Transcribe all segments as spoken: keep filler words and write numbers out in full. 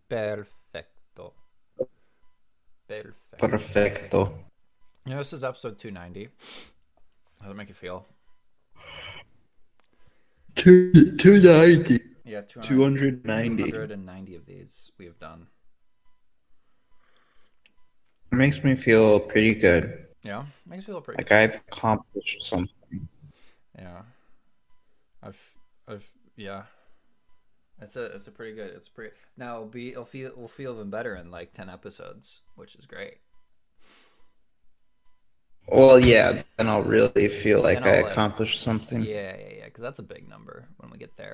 Perfecto. Perfecto. Perfecto. You know, this is episode two ninety. How does it make you feel? Two, 290. Yeah, two hundred, two ninety. two hundred ninety of these we have done. It makes me feel pretty good. Yeah, makes me feel pretty Like good too. I've accomplished something. Yeah, I've, I've, yeah. It's a, it's a pretty good. It's pretty. Now it'll be, it'll feel, we'll feel even better in like ten episodes, which is great. Well, yeah, then I'll really feel Then like I I'll like, accomplished something. yeah, yeah, yeah, because that's a big number when we get there.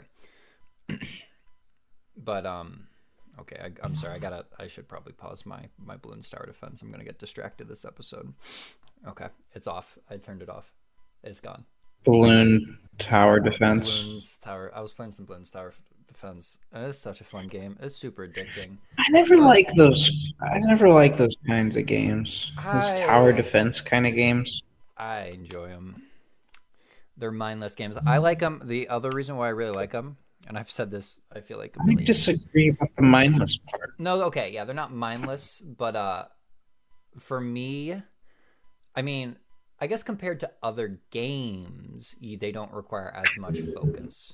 But um, okay, I, I'm sorry. I gotta. I should probably pause my my balloon star defense. I'm gonna get distracted this episode. Okay, it's off. I turned it off. It's gone. Balloon tower defense. Bloons Tower. I was playing some Bloons Tower Defense. And it's such a fun game. It's super addicting. I never But like those. I never like those kinds of games. Those tower I defense kind of games. I enjoy them. They're mindless games. I like them. The other reason why I really like them, and I've said this, I feel like a I million. disagree about the mindless part. No, okay, yeah, they're not mindless, but uh, for me, I mean, I guess compared to other games, they don't require as much focus.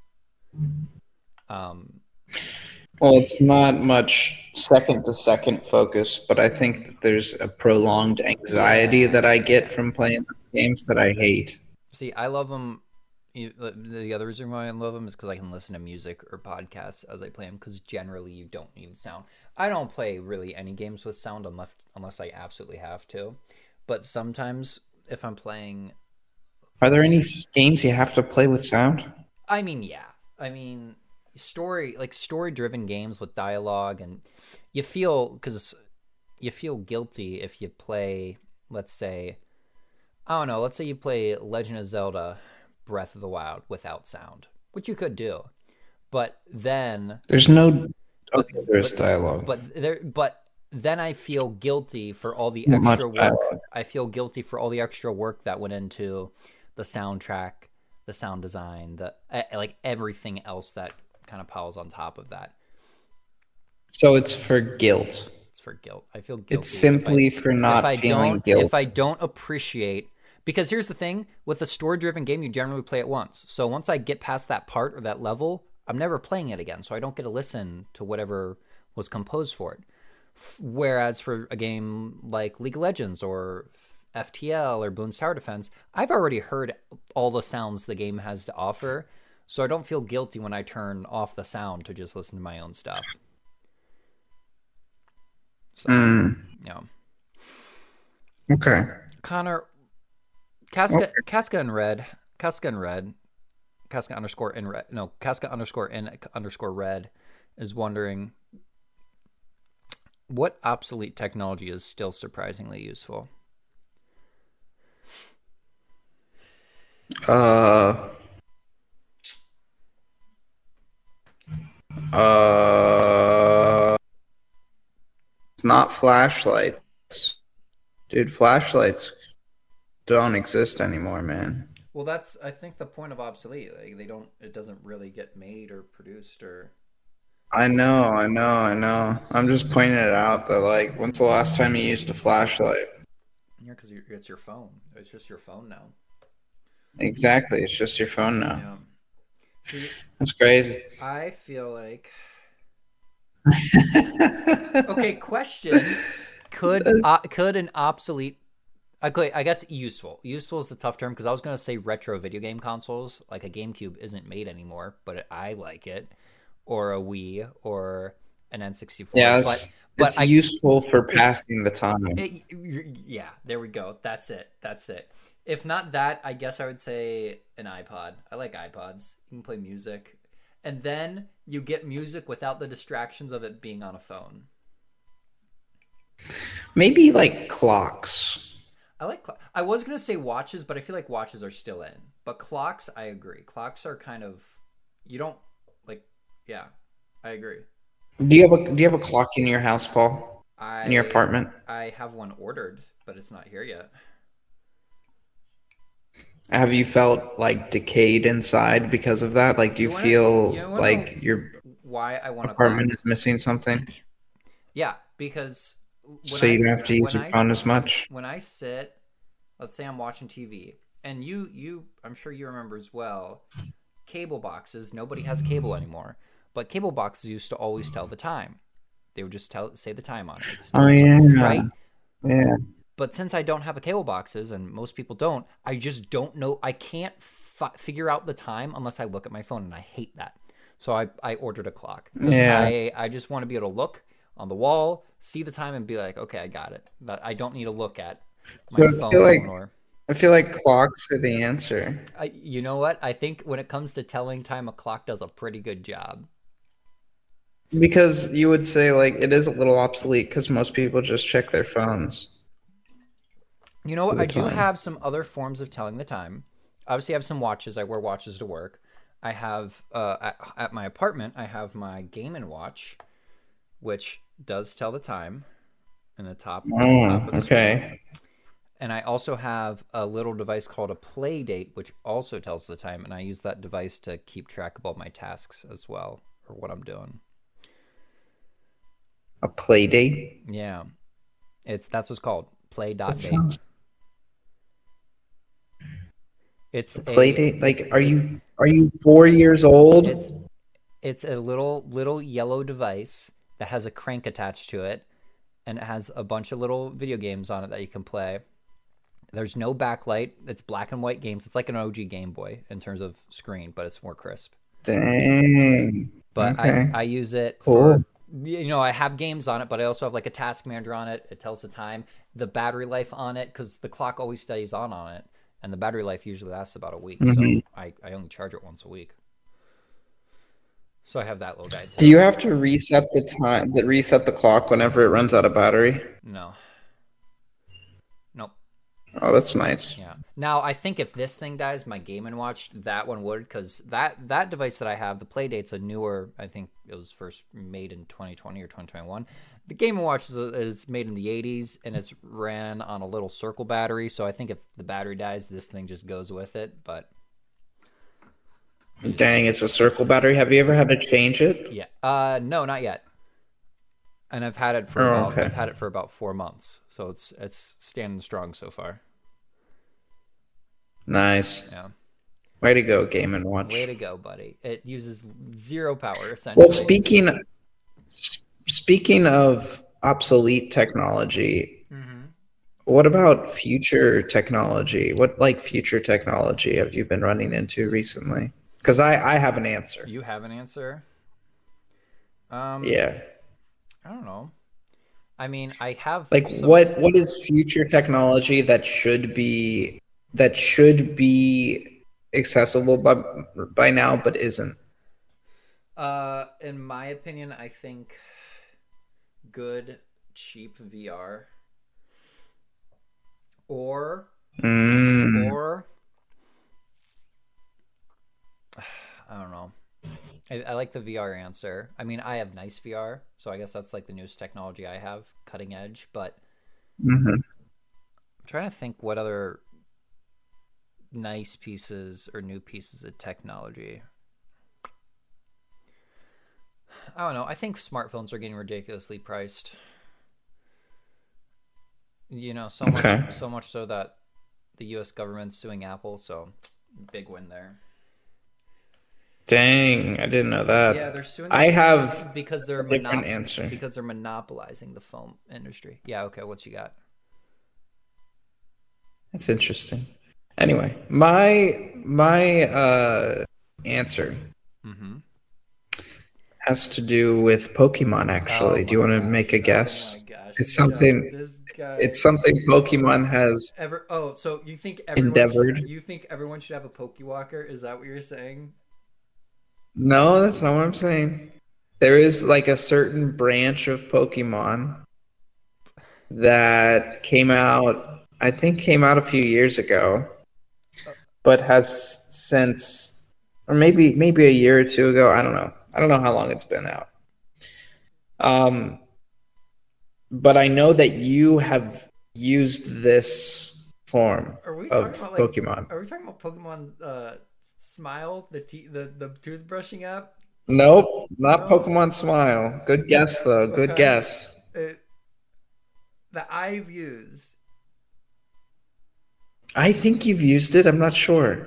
Um, Well, it's not much second to second focus, but I think that there's a prolonged anxiety yeah, that I yeah. get from playing the games that I hate. See, I love them. The other reason why I love them is because I can listen to music or podcasts as I play them. Because generally, you don't need sound. I don't play really any games with sound unless unless I absolutely have to. But sometimes, if I'm playing, Are there any games you have to play with sound? I mean, yeah, I mean, story like story driven games with dialogue, and you feel because you feel guilty if you play, let's say, I don't know, let's say you play Legend of Zelda Breath of the Wild without sound, which you could do. But then There's no. but Okay, there's but dialogue. but there but then I feel guilty for all the Not much extra work. dialogue. I feel guilty for all the extra work that went into the soundtrack, the sound design, the eh, like everything else that kind of piles on top of that. So it's for guilt. It's for guilt. I feel It's guilty if I simply for if not I feeling don't if I guilt. don't appreciate, because here's the thing, with a story driven game you generally play it once. So once I get past that part or that level, I'm never playing it again. So I don't get to listen to whatever was composed for it. Whereas for a game like League of Legends or F T L or Bloons Tower Defense, I've already heard all the sounds the game has to offer. So I don't feel guilty when I turn off the sound to just listen to my own stuff. So, Mm, yeah. okay. Connor, Okay. Casca, Casca in red, Casca in red, Casca underscore in red, no, Casca underscore in underscore red is wondering what obsolete technology is still surprisingly useful. Uh, uh, it's not flashlights. Dude, flashlights don't exist anymore, man. Well, that's I think the point of obsolete. Like they don't, it doesn't really get made or produced or I know, I know, I know. I'm just pointing it out that, like, when's the last time you used a flashlight? yeah, because it's your phone. It's just your phone now. Exactly, it's just your phone now. Yeah. See, That's crazy. I feel like okay. Question: Could That's- uh, could an obsolete okay, I guess useful. Useful is the tough term because I was going to say retro video game consoles, like a GameCube isn't made anymore, but I like it, or a Wii, or an N sixty-four. yeah, But it's but it's I useful for it's passing the time. it, yeah, there we go. That's it. That's it. If not that, I guess I would say an iPod. I like iPods. You can play music, and then you get music without the distractions of it being on a phone. Maybe like clocks. I like. Cl- I was gonna say watches, but I feel like watches are still in. But clocks, I agree. Clocks are kind of you don't like. Yeah, I agree. Do you have a do you have a clock in your house, Paul? In your I apartment? I have one ordered, but it's not here yet. Have you felt like decayed inside because of that? Like, do you You wanna you feel wanna like know your why I want a apartment clock? is missing something? Yeah, because when So I you don't s- have to use when your I phone as s- much? when I sit, let's say I'm watching T V, and you you I'm sure you remember as well, cable boxes. Nobody has cable anymore, but cable boxes used to always tell the time. They would just tell say the time on it. It's Oh, still yeah. right. Yeah. But since I don't have a cable boxes, and most people don't, I just don't know. I can't f- figure out the time unless I look at my phone, and I hate that. So I, I ordered a clock because Yeah. I, I just want to be able to look on the wall, see the time, and be like, okay, I got it. But I don't need to look at So my I feel like phone or I feel like clocks are the answer. I, you know what? I think when it comes to telling time, a clock does a pretty good job. Because you would say like it is a little obsolete because most people just check their phones You know for what? the I do time. have some other forms of telling the time. Obviously, I have some watches. I wear watches to work. I have uh, at, at my apartment. I have my Game and Watch, which does tell the time in the top Oh, top of the screen. okay. And I also have a little device called a Play Date, which also tells the time. And I use that device to keep track of all my tasks as well, or what I'm doing. A play date? Yeah, it's that's what's called Play That Dot Date. sounds It's a play a date? it's Like are it you are you four years it's old? it's a little little yellow device that has a crank attached to it, and it has a bunch of little video games on it that you can play. There's no backlight. It's black and white games. It's like an O G Game Boy in terms of screen, but it's more crisp. Dang. But I Okay. I use it for, Cool. you know I have games on it, but I also have like a task manager on it. It tells the time, the battery life on it, because the clock always stays on on it, and the battery life usually lasts about a week. Hmm. So I I only charge it once a week. So I have that little guy Do too. you have to reset the time, that reset the clock whenever it runs out of battery? No, nope. Oh, that's nice. Yeah. Now I think if this thing dies, my Game and Watch, that one would, because that that device that I have, the Playdate's a newer. I think it was first made in twenty twenty or twenty twenty-one. The Game and Watch is, is made in the eighties, and it's ran on a little circle battery. So I think if the battery dies, this thing just goes with it. But you just Dang, it's a circle battery. Have you ever had to change it? yeah. Uh, no, not yet. And I've had it for Oh, about okay. I've had it for about four months, so it's it's standing strong so far. Nice. Yeah. Way to go, Game and Way Watch. to go, buddy. It uses zero power Well, essentially. speaking speaking of obsolete technology, Mm-hmm. what about future technology? What like future technology have you been running into recently? Because I I have an answer. You have an answer? Um, Yeah. I don't know. I mean, I have Like some. what what is future technology that should be that should be accessible by by now but isn't? Uh, in my opinion, I think good, cheap V R, or Mm, or I don't know. I, I like the V R answer. I mean, I have nice V R, so I guess that's like the newest technology I have, cutting edge. But mhm. I'm trying to think what other nice pieces or new pieces of technology. I don't know. I think smartphones are getting ridiculously priced. You know, so much Okay. so much so that the U S government's suing Apple, so big win there. Dang, I didn't know Yeah, that. they're suing I Apple have because they're a different monop answer. because they're monopolizing the phone industry. Yeah, okay, what you got? That's interesting. Anyway, my my uh answer Mm-hmm. has to do with Pokemon Oh actually. Do you my want to make a gosh. Oh guess? my gosh. It's No, something this guy it's something Pokemon has ever oh, so you think everyone sh- endeavored. you think everyone should have a Pokewalker? Is that what you're saying? No, that's not what I'm saying. There is like a certain branch of Pokemon that came out, I think came out a few years ago, Uh, but has since, or maybe maybe a year or two ago. I don't know. I don't know how long it's been out. Um, but I know that you have used this form Are we talking of about like? Pokemon. Are we talking about Pokemon uh, Smile, the te- the the toothbrushing app? Nope, not No. Pokemon Smile. Good guess though. Good Okay. guess. It, that I've used I think you've used it. I'm not sure.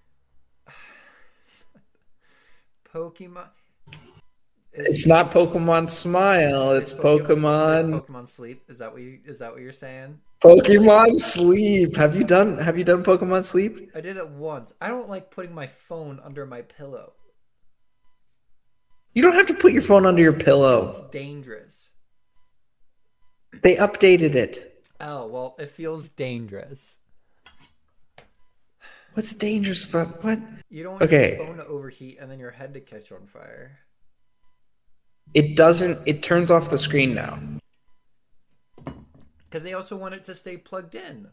Pokemon is It's not Pokemon Smile. it's It's Pokemon it's Pokemon Pokemon Sleep. Is that what you is that what you're saying? Pokemon Sleep. Have you done have you done Pokemon Sleep? I did it once. I don't like putting my phone under my pillow. You don't have to put your phone under your Feels pillow. dangerous. They updated it. Oh, well, it feels dangerous. What's dangerous about what? You don't want your phone Okay. to overheat and then your head to catch on fire. It doesn't it turns off the screen now. Because they also want it to stay plugged in.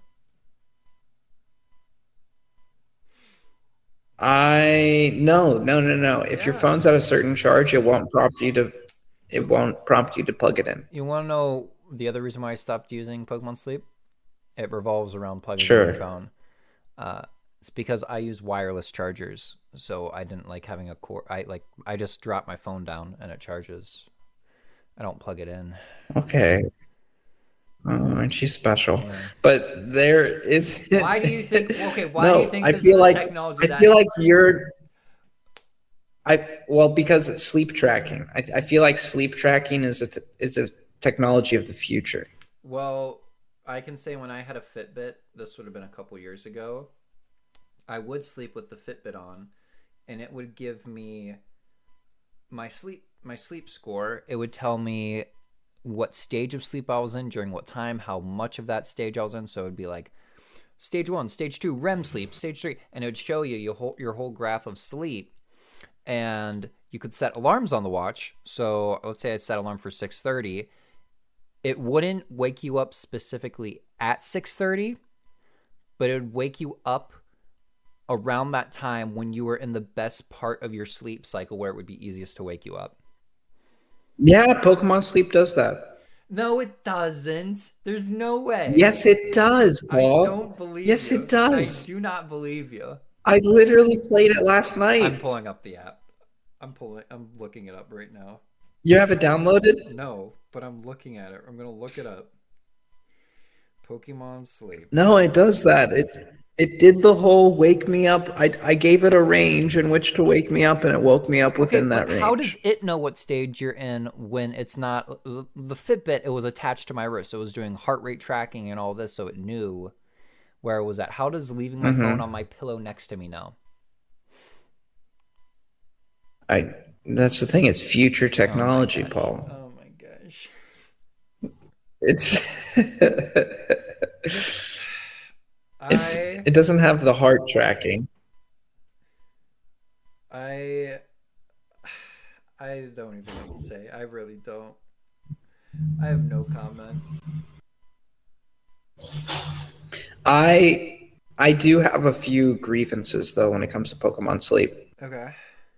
I no, no, no, no. If your Yeah. phone's at a certain charge, it won't prompt you to it You won't prompt you to plug it in. you want to know the other reason why I stopped using Pokemon Sleep? It revolves around plugging in your Sure. phone. Uh, it's because I use wireless chargers, so I didn't like having a cord. I like I just drop my phone down and it charges. I don't plug it in. Okay. Oh, aren't you special? Yeah. But there is Why do you think? Okay, why do you no, think I this is feel a like technology I feel that? like you're I well because it's sleep tracking. I, I feel like sleep tracking is a t- is a technology of the future. Well, I can say when I had a Fitbit, this would have been a couple years ago. I would sleep with the Fitbit on, and it would give me my sleep my sleep score. It would tell me what stage of sleep I was in during what time, how much of that stage I was in. So it would be like stage one, stage two, REM sleep, stage three, and it would show you your whole your whole graph of sleep. And you could set alarms on the watch. So let's say I set alarm for six thirty. It wouldn't wake you up specifically at six thirty, but it would wake you up around that time when you were in the best part of your sleep cycle where it would be easiest to wake you up. Yeah, Pokemon Sleep does that. No, it doesn't. There's no way. Yes, it does, I Paul. don't believe Yes, you. it I does. do not believe you. I literally played it last I'm night. pulling up the app. I'm pulling I'm looking it up right now. You have it downloaded? No, but I'm looking at it. I'm going to look it up. Pokemon Sleep. No, it does that. It it did the whole wake me up. I I gave it a range in which to wake me up, and it woke me up Okay, within but that how does range. it know what stage you're in when it's not the Fitbit? It was attached to my wrist. It was doing heart rate tracking and all this, so it knew where it was at. How does leaving my phone on Mm-hmm. my pillow next to me know? I that's the thing. It's future Oh my technology, gosh. Paul. Oh my gosh. It's it's I it doesn't have the heart tracking. I I don't even know what to say. I really don't. I have no comment. I I do have a few grievances though when it comes to Pokemon Sleep. Okay.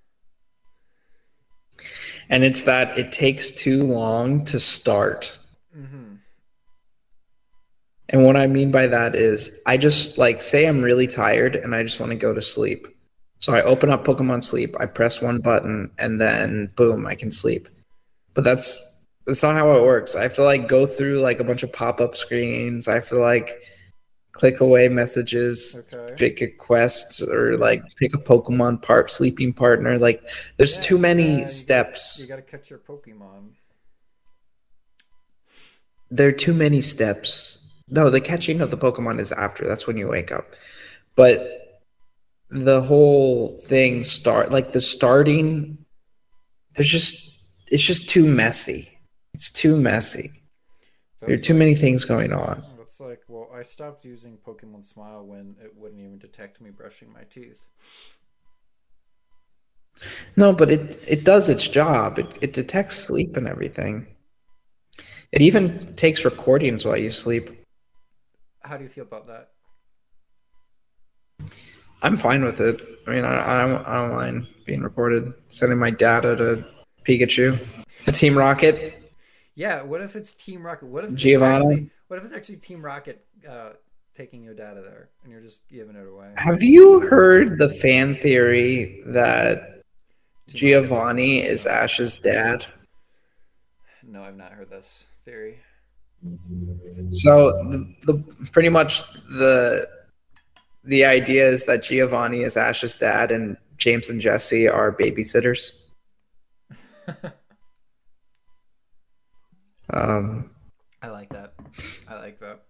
And it's that it takes too long to start. Mm-hmm. And what I mean by that is I just like say I'm really tired and I just want to go to sleep. So I open up Pokemon Sleep, I press one button, and then boom, I can sleep. But that's that's not how it works. I have to like go through like a bunch of pop-up screens. I have to like click away messages, Okay. pick a quest, or like pick a Pokemon part sleeping partner. Like there's too Yeah, many yeah, you gotta you steps. gotta catch your Pokemon. There are too many steps. No, the catching of the Pokemon is after. That's when you wake up. But the whole thing start like the starting there's just it's just too messy. It's too messy. There are That's too like many things going on. that's like well, I stopped using Pokemon Smile when it wouldn't even detect me brushing my teeth. No, but it it does its job. It it detects sleep and everything. It even takes recordings while you sleep. How do you feel about that? I'm fine with it. I mean, I, I don't I don't mind being recorded. Sending my data to Pikachu, to Team Rocket, Yeah, what if it's Team Rocket? What if it's Giovanna. actually what if it's actually Team Rocket uh taking your data there, and you're just giving it away. Have you heard the fan theory that T-Mobile Giovanni is no. Ash's dad? No, I've not heard this theory. So the, the pretty much the the idea is that Giovanni is Ash's dad and James and Jesse are babysitters. um, I like that. I like that.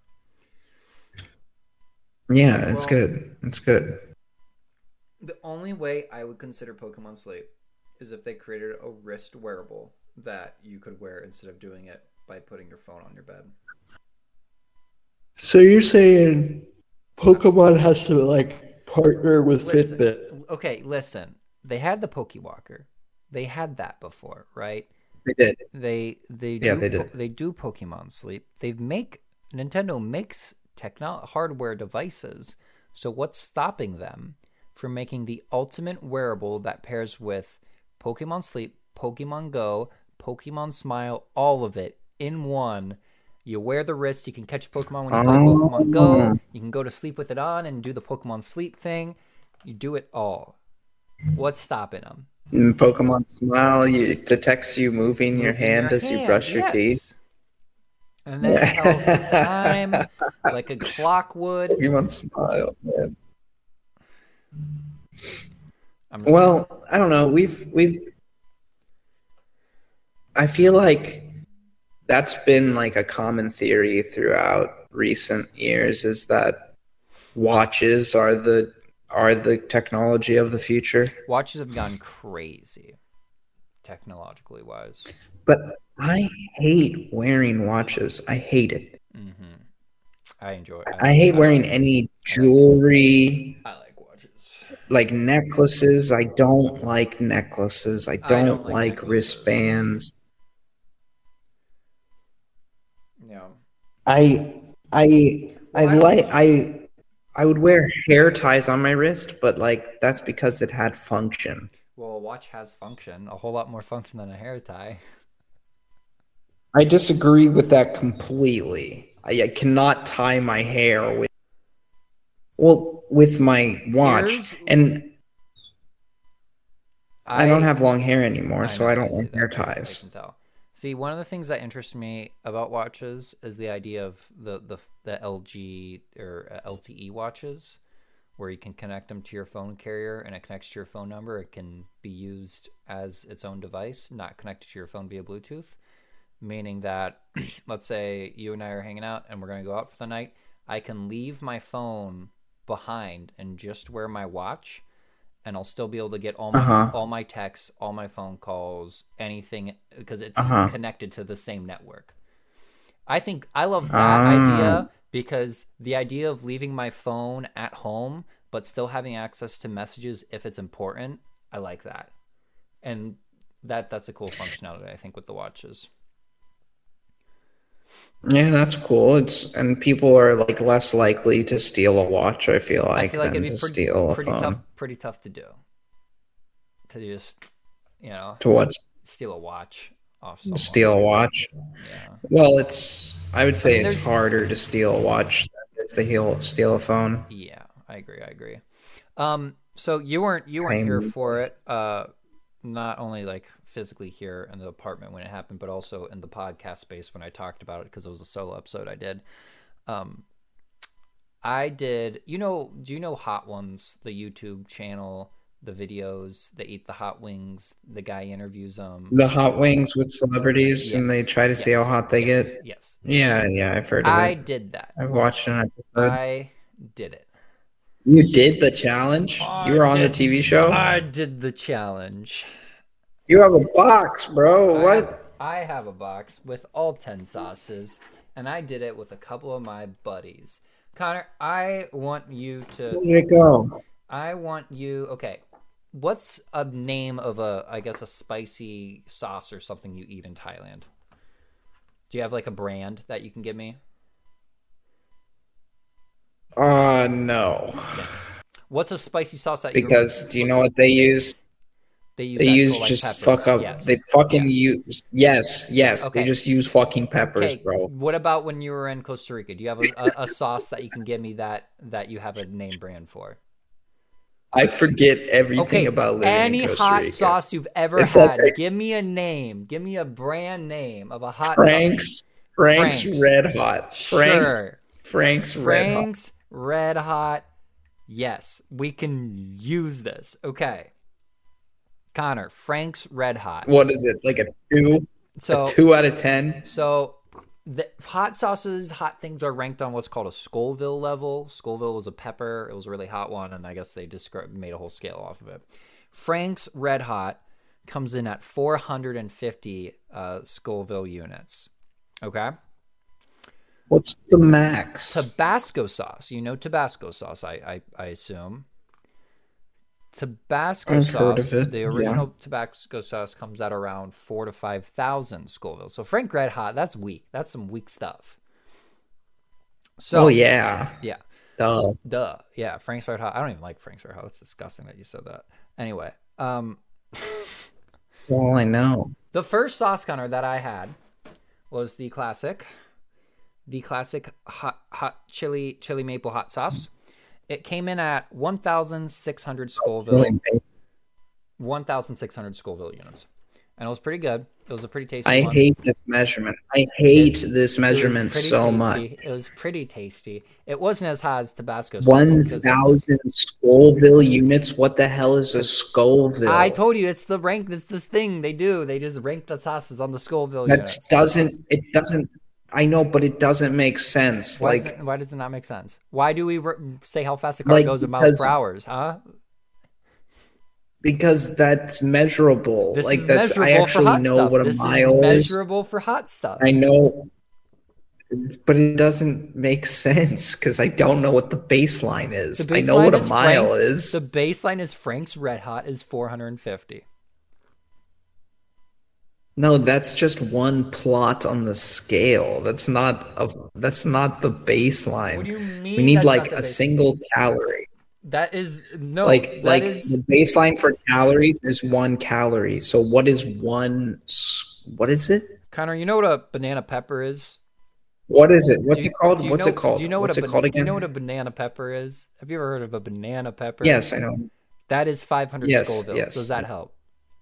Yeah, it's well, good. It's good. The only way I would consider Pokemon Sleep is if they created a wrist wearable that you could wear instead of doing it by putting your phone on your bed. So you're saying Pokemon has to like partner with listen, Fitbit? Okay, listen. They had the Pokewalker. They had that before, right? They did. They they yeah, do they did. they do Pokemon Sleep. They make Nintendo makes techno hardware devices. So what's stopping them from making the ultimate wearable that pairs with Pokemon Sleep, Pokemon Go, Pokemon Smile, all of it in one? You wear the wrist, you can catch Pokemon when you play Pokemon Go, you can go to sleep with it on and do the Pokemon Sleep thing. You do it all. What's stopping them? In Pokemon Smile, you, it detects you moving, moving your hand your as hand, you brush yes. your teeth. And then it tells the time like a clock would. Pokemon Smile, man. I'm well, saying. I don't know. We've we've. I feel like that's been like a common theory throughout recent years is that watches are the are the technology of the future. Watches have gone crazy, technologically wise. But I hate wearing watches. I hate it. Mm-hmm. I enjoy. I, I hate I wearing like, any jewelry. I like, I like watches. Like necklaces. I don't like necklaces. I don't, I don't like, like wristbands. Yeah. I I well, I, I like I. I would wear hair ties on my wrist, but like that's because it had function. Well, a watch has function, a whole lot more function than a hair tie. I disagree with that completely. I, I cannot tie my hair with well with my watch, Here's... and I, I don't have long hair anymore, I so I don't want hair ties. I can tell. See, one of the things that interests me about watches is the idea of the the, the L G or L T E watches, where you can connect them to your phone carrier and it connects to your phone number. It can be used as its own device, not connected to your phone via Bluetooth, meaning that, let's say you and I are hanging out and we're going to go out for the night. I can leave my phone behind and just wear my watch, and I'll still be able to get all my uh-huh. all my texts, all my phone calls, anything, because it's uh-huh. connected to the same network. I think I love that uh. idea, because the idea of leaving my phone at home but still having access to messages if it's important, I like that. And that that's a cool functionality, I think, with the watches. Yeah, that's cool. It's and people are like less likely to steal a watch, I feel like, I feel like than it'd be to pretty, steal a pretty phone. tough pretty tough to do. To just, you know, to what? Steal a watch off someone. Steal a watch. Yeah. Well, it's I would say I mean, it's harder to steal a watch than to steal steal a phone. Yeah, I agree. I agree. Um, so you weren't you weren't here for it. Uh, not only like physically here in the apartment when it happened, but also in the podcast space when I talked about it, because it was a solo episode I did. Um, I did. You know? Do you know Hot Ones, the YouTube channel? The videos, they eat the hot wings, the guy interviews them. The hot wings with celebrities, yes, and they try to yes, see how hot they yes, get. Yes, yes. Yeah, yeah, I've heard of I it. I did that. I've watched an episode. I did it. You did the challenge? I you were on did, the T V show? I did the challenge. You have a box, bro. I what? Have, I have a box with all ten sauces, and I did it with a couple of my buddies. Connor, I want you to... Where did it go? I want you... Okay. What's a name of a, I guess, a spicy sauce or something you eat in Thailand? Do you have like a brand that you can give me? Uh, no. Okay. What's a spicy sauce that because do you know what they use? They use They use actual like just peppers. fuck up. They Yes. fucking Yeah. use yes, yes. They Okay. just use fucking peppers, Okay. bro. What about when you were in Costa Rica? Do you have a, a, a sauce that you can give me that that you have a name brand for? I forget everything Okay. about living in Any Costa hot Rica. sauce you've ever It's like had, give me a name. Give me a brand name of a hot sauce. Frank's Frank's Frank's. Red Hot. Frank's Sure. Frank's Red Hot. Frank's Red Hot. Yes, we can use this. Okay. Connor, Frank's Red Hot. What is it? Like a two? A So, two out of ten? so the hot sauces, hot things are ranked on what's called a Scoville level. Scoville was a pepper. It was a really hot one, and I guess they just made a whole scale off of it. Frank's Red Hot comes in at four hundred fifty uh, Scoville units. Okay. What's the max? Tabasco sauce. You know Tabasco sauce, I I, I assume. Tabasco I've sauce, heard of it, the yeah. original Tabasco sauce comes at around four to five thousand Scoville. So Frank Red Hot, that's weak. That's some weak stuff. So Oh yeah. yeah, Duh. duh, yeah. Frank's Red Hot. I don't even like Frank's Red Hot. That's disgusting that you said that. Anyway, um, Well, I know. the first sauce gunner that I had was the classic, the classic hot hot chili chili maple hot sauce. It came in at one thousand six hundred Scoville, one thousand six hundred Scoville units, and it was pretty good. It was a pretty tasty I one. hate this measurement. I hate this It was measurement pretty so tasty. much. It was pretty tasty. It wasn't as hot as Tabasco sauce. One because- thousand Scoville units. What the hell is a Scoville? I told you it's the rank. It's this thing they do. They just rank the sauces on the Scoville that units. doesn't. It doesn't. I know, but it doesn't make sense. Why, like, does it, why does it not make sense? Why do we re- say how fast a car Like, goes in miles because- per hour? Huh? because that's measurable. This like is that's. I measurable for actually hot know stuff. what a This mile is is. measurable for hot stuff. I know, but it doesn't make sense because I don't know what the baseline is. The I know baseline what a is mile Frank's- is. The baseline is Frank's Red Hot is four hundred fifty. No, that's just one plot on the scale. That's not a. That's not the baseline. What do you mean? We need that's like not the a baseline? single calorie. That is no. like that like is- the baseline for calories is one calorie. So what is one? s- What is it? Connor, you know what a banana pepper is? What is it? What's Do you- it called? do you What's know- it called? Do you know What's what a it ban- called Do again? you know what a banana pepper is? Have you ever heard of a banana pepper? Yes, I know. That is five hundred Yes, Scovilles. yes. Does that help?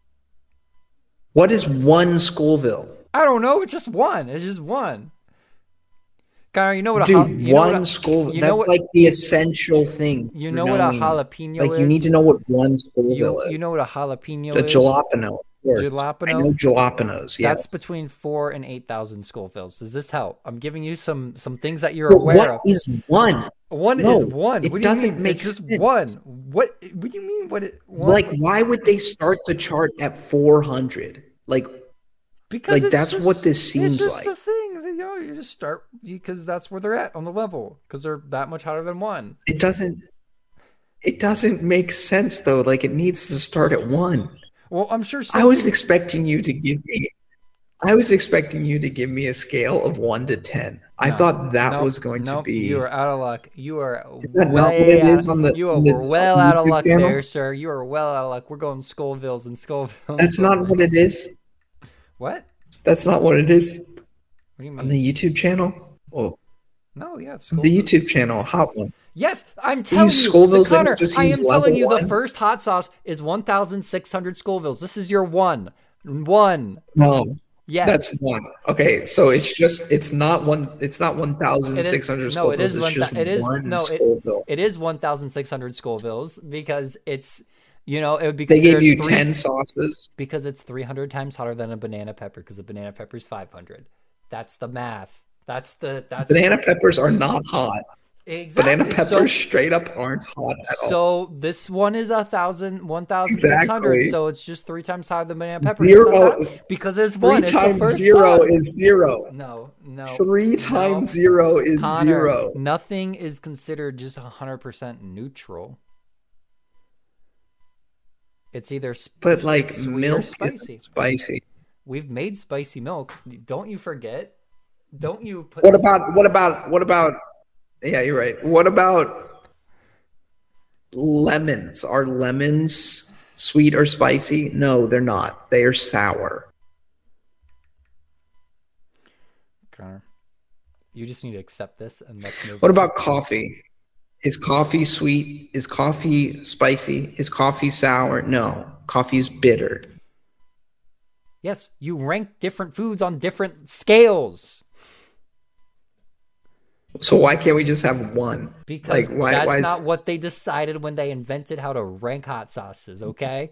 What is one Scoville? I don't know. It's just one. It's just one. Connor, you know what a Dude, jal- you know one what a- Scoville. you That's know what- like the essential thing. You for know what a knowing- jalapeno Like is? you need to know what one Scoville You, is. you know what a jalapeno a is? jalapeno. Of course. Jalapeno? I know jalapenos. Yeah. That's between four and eight thousand Scovilles. Does this help? I'm giving you some some things that you're But aware what of. is one? One No, is one. it What do you doesn't mean? make It's just sense. one. What? What do you mean? What? It, one? Like, why would they start the chart at four hundred? Like, because like, it's that's just- what this seems it's just like. the thing. You know, you just start because that's where they're at on the level because they're that much hotter than one. it doesn't. It doesn't make sense though. Like, it needs to start at one. Well, I'm sure. I was something- expecting you to give me. I was expecting you to give me a scale of one to ten. I No, thought that nope, was going nope, to be. You are out of luck. You are Is that way not what it out, is on the- You are on the well out of YouTube luck channel? there, sir. You are well out of luck. We're going Scovilles and Scovilles. That's not what it is. What? That's not what it is What do you mean? on the YouTube channel. Oh, No, yeah, it's the Scoville. YouTube channel, hot one. Yes, I'm telling use you, Scovilles, the then Connor, just I am use telling level you, the one? first hot sauce is one thousand six hundred Scovilles. This is your one. One. No, Yes. that's one. Okay, so it's just it's not one. It's not one thousand It is- six hundred. no, it is It's one just thou- it is- one no, it- Scoville. It is one thousand six hundred Scovilles because it's, you know, it would be They gave considered you three, ten sauces. because it's three hundred times hotter than a banana pepper because a banana pepper is five hundred. That's the math. That's the, that's Banana peppers are not hot. exactly. Banana peppers So, straight up aren't hot at all. so this one is a thousand, one thousand six hundred. Exactly. So it's just three times higher than banana pepper. It's not Zero. hot because it's Three one. It's the times first zero sauce. is zero. No, no. Three no. times zero is Connor, zero. nothing is considered just one hundred percent neutral. It's either sp- But like it's sweet or milk spicy. is spicy. We've made spicy milk. Don't you forget? Don't you put What this- about what about what about? Yeah, you're right. What about lemons? Are lemons sweet or spicy? No, they're not. They are sour. Connor, you just need to accept this and let's move What on. about coffee? Is coffee sweet? Is coffee spicy? Is coffee sour? No, coffee is bitter. Yes, you rank different foods on different scales. So why can't we just have one? Because Like why that's why is not what they decided when they invented how to rank hot sauces, okay?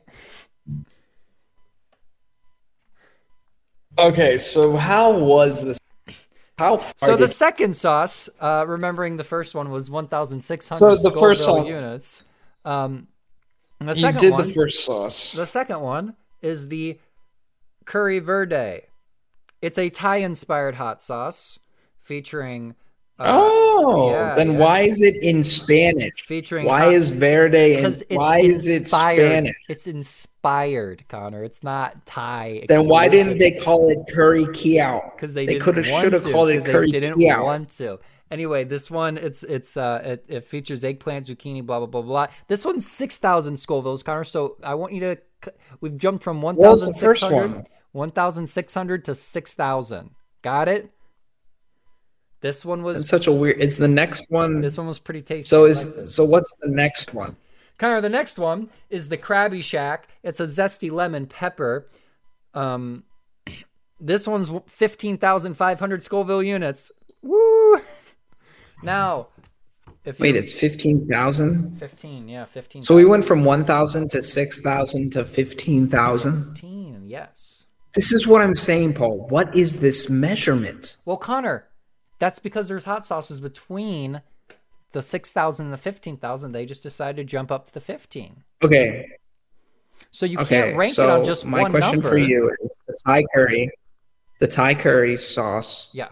Okay, so how was this? How far So the did second sauce, uh, remembering the first one was So one thousand six hundred the first Scoville sauce, units. Um, and the you second did the one, first sauce. the second one is the Curry Verde. It's a Thai-inspired hot sauce featuring, uh, Oh, yeah, then yeah, why is it in Spanish? featuring Why hot is Verde and because it's why is it inspired. Spanish? It's inspired, Connor. It's not Thai Then why didn't exclusive they call it Curry Kiao? because they They could didn't have should want have to. called it Because they Curry didn't Kiao. want to. Anyway, this one it's it's uh it, it features eggplant, zucchini, blah blah blah blah. This one's six thousand Scovilles, Connor. So I want you to. We've jumped from one What was thousand the six first hundred, one? one thousand six hundred to six thousand. Got it? This one That's was such a weird. Is the next this one? one was pretty tasty. So I like is this. so what's the next one? Connor, the next one is the Krabby Shack. It's a zesty lemon pepper. Um, this one's fifteen thousand five hundred Scoville units. Woo! Now, if Wait, you it's fifteen thousand. fifteen, yeah, fifteen So we thousand. went from one thousand to six thousand to fifteen thousand. fifteen, yes. This is what I'm saying, Paul. What is this measurement? Well, Connor, that's because there's hot sauces between the six thousand and the fifteen thousand. They just decided to jump up to the fifteen. Okay, So you okay. can't rank it on So just my one question number. for you is the Thai curry, the Thai curry sauce, Yeah.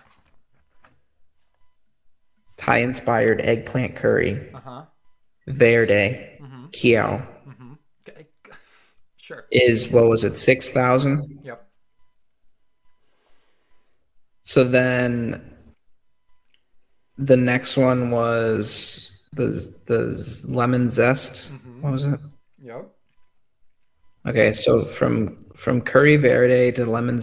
Thai inspired eggplant curry, Uh-huh. Verde, Mm-hmm. Kiao Mm-hmm. Okay. Sure. is what was it, six thousand? Yep. So then the next one was the the lemon zest. Mm-hmm. What was it? Yep. Okay, so from from curry verde to lemon,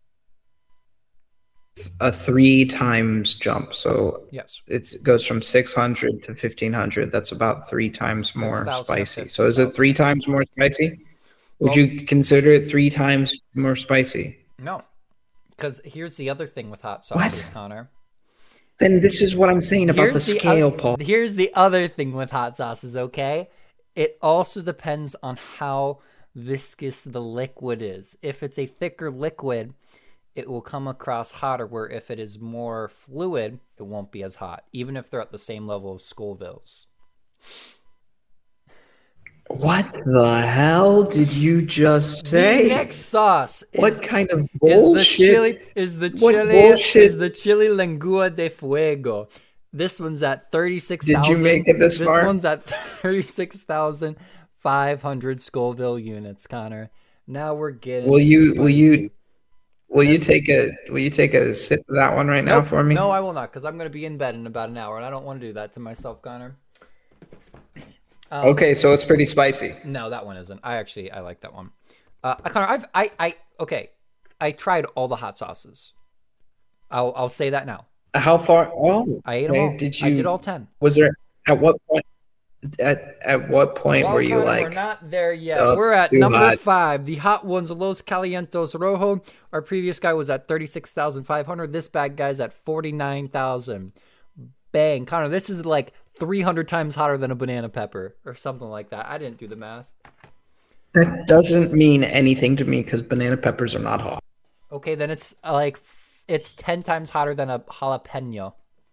a three times jump. So Yes. it goes from six hundred to fifteen hundred. That's about three times more six thousand to spicy. So is it three fifteen thousand. times more spicy? Would Well- you consider it three times more spicy? No. Because here's the other thing with hot sauces, What? Connor. Then this is what I'm saying about the Here's the scale, oth- Paul. Here's the other thing with hot sauces, okay? It also depends on how viscous the liquid is. If it's a thicker liquid, it will come across hotter, where if it is more fluid, it won't be as hot, even if they're at the same level of Scovilles. What the hell did you just The say? next sauce is, What kind of is the bullshit? chili is the What chili bullshit? is the chili lengua de fuego. This one's at thirty-six thousand. Did you make it this This far? one's at thirty-six thousand five hundred Scoville units, Connor. Now we're getting Will you will you spicy. will you take a will you take a sip of that one right now Nope. for me? No, I will not, because I'm going to be in bed in about an hour, and I don't want to do that to myself, Connor. Um, Okay, so it's pretty spicy. No, that one isn't. I actually I like that one. Uh, Connor, I've I I okay. I tried all the hot sauces. I'll I'll say that now. How far? Oh, I ate them okay. all. Did you? I did all ten. Was there at what point? At at what point Well, were you Connor, like? we're not there yet. "Oh, We're at too number hot"? five. The hot ones, Los Calientos Rojo. Our previous guy was at thirty-six thousand five hundred. This bad guy's at forty-nine thousand. Bang. Connor, this is like three hundred times hotter than a banana pepper or something like that. I didn't do the math. That doesn't mean anything to me because banana peppers are not hot. Okay, then it's uh, like f- it's ten times hotter than a jalapeno.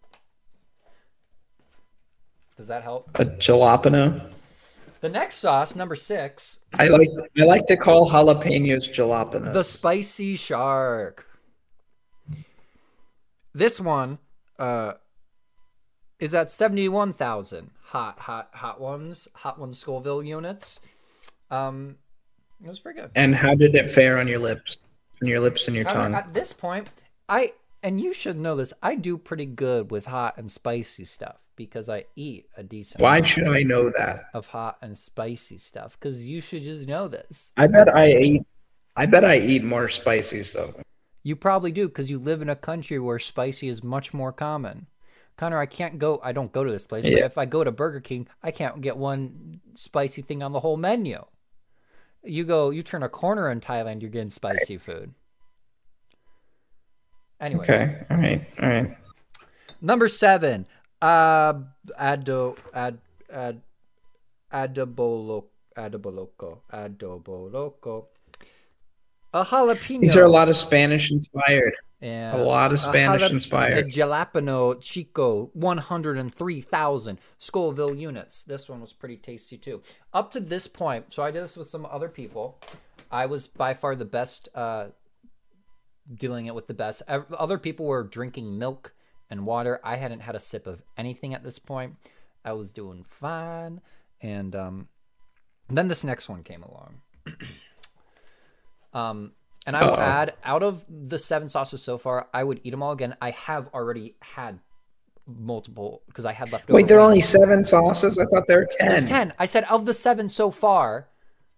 Does that help? A jalapeno. The next sauce, number six, I like I like to call jalapenos jalapenos. the spicy shark. This one uh, is at seventy-one thousand hot, hot, hot ones, hot ones Scoville units. Um, it was pretty good. And how did it fare on your lips? On your lips and your Connor, tongue? at this point, I and you should know this, I do pretty good with hot and spicy stuff because I eat a decent Why amount should I know that? of hot and spicy stuff. Because you should just know this. I bet I eat. I bet I eat more spicy stuff. You probably do because you live in a country where spicy is much more common. Connor, I can't go. I don't go to this place, but Yeah. if I go to Burger King, I can't get one spicy thing on the whole menu. You go, you turn a corner in Thailand, you're getting spicy food. Anyway, Okay. All right. All right. number seven, uh, ado, ad, ad, adobolo, adoboloco, adoboloco, a jalapeno. These are a lot of Spanish inspired. Yeah. A lot of A Spanish jalap- inspired. A jalapeno Chico, one hundred three thousand Scoville units. This one was pretty tasty too. Up to this point, so I did this with some other people. I was by far the best, uh, dealing it with the best. Ev- Other people were drinking milk and water. I hadn't had a sip of anything at this point. I was doing fine. And um, then this next one came along. um, and I will Uh-oh. add, out of the seven sauces so far, I would eat them all again. I have already had multiple because I had left over. Wait, there are wings. only seven sauces? I thought there were ten. There's ten. I said of the seven so far.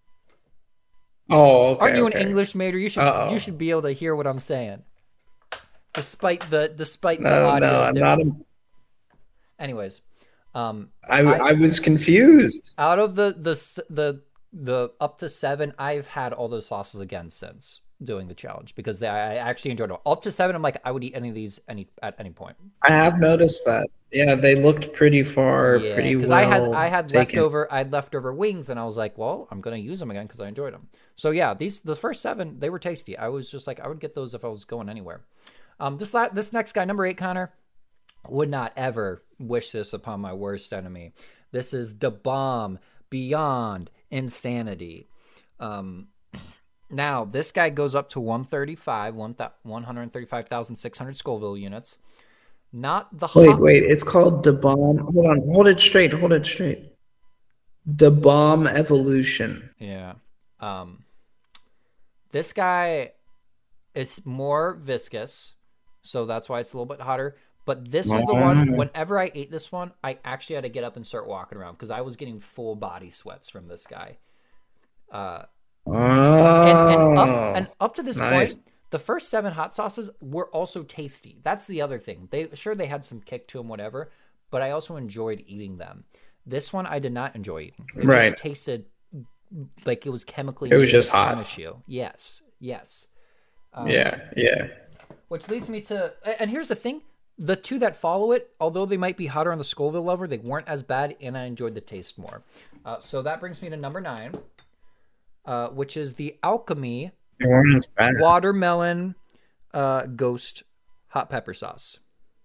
Oh, okay. Aren't you okay. an English major? You should Uh-oh. you should be able to hear what I'm saying. Despite the despite the No, audio. no, I'm dip- not. A, Anyways, um, I, I- I was confused. out of the the s- the the up to seven, I've had all those sauces again since doing the challenge because they, I actually enjoyed it. Up to seven, I'm like I would eat any of these any at any point. I have noticed that. Yeah, they looked pretty far, Yeah, pretty because well I had I had taken. leftover I had leftover wings, and I was like, well, I'm gonna use them again because I enjoyed them. So yeah, these the first seven they were tasty. I was just like I would get those if I was going anywhere. Um, this la- this next guy, number eight, Connor, would not ever wish this upon my worst enemy. This is the bomb beyond insanity. Um, now this guy goes up to one thirty-five, one hundred thirty-five thousand six hundred Scoville units. Not the Wait, hot- wait. It's called the bomb. Hold on. Hold it straight. Hold it straight. The bomb evolution. Yeah. Um, this guy is more viscous, so that's why it's a little bit hotter. But this was the one, whenever I ate this one, I actually had to get up and start walking around because I was getting full body sweats from this guy. Uh, Oh, and, and, up, and up to this nice. point, the first seven hot sauces were also tasty. That's the other thing. They sure they had some kick to them, whatever, but I also enjoyed eating them. This one I did not enjoy eating. It Right. just tasted like it was chemically. It was made just to hot. punish you. Yes, yes. Yeah, yeah. Which leads me to, and here's the thing: the two that follow it, although they might be hotter on the Scoville level, they weren't as bad, and I enjoyed the taste more. Uh, so that brings me to number nine, uh, which is the Alchemy They weren't as bad. Watermelon uh, Ghost Hot Pepper Sauce.